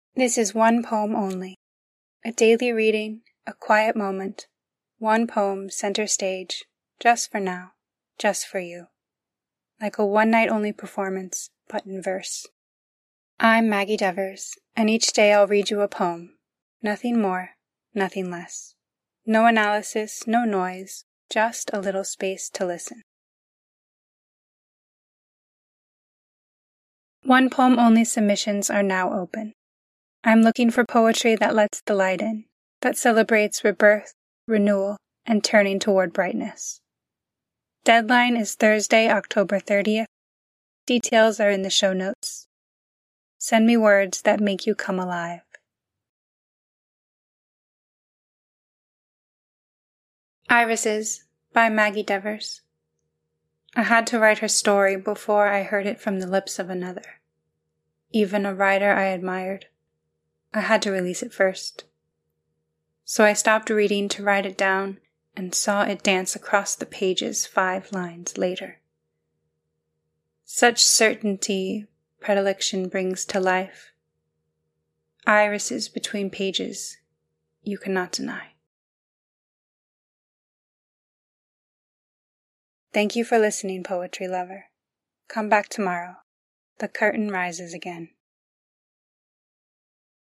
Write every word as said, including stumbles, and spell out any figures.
This is one poem only. A daily reading, a quiet moment, one poem center stage, just for now, just for you. Like a one-night-only performance, but in verse. I'm Maggie Devers, and each day I'll read you a poem. Nothing more, nothing less. No analysis, no noise, just a little space to listen. One poem only submissions are now open. I'm looking for poetry that lets the light in, that celebrates rebirth, renewal, and turning toward brightness. Deadline is Thursday, October thirtieth. Details are in the show notes. Send me words that make you come alive. Irises by Maggie Devers. I had to write her story before I heard it from the lips of another, even a writer I admired. I had to release it first. So I stopped reading to write it down and saw it dance across the pages five lines later. Such certainty predilection brings to life. Irises between pages you cannot deny. Thank you for listening, poetry lover. Come back tomorrow. The curtain rises again.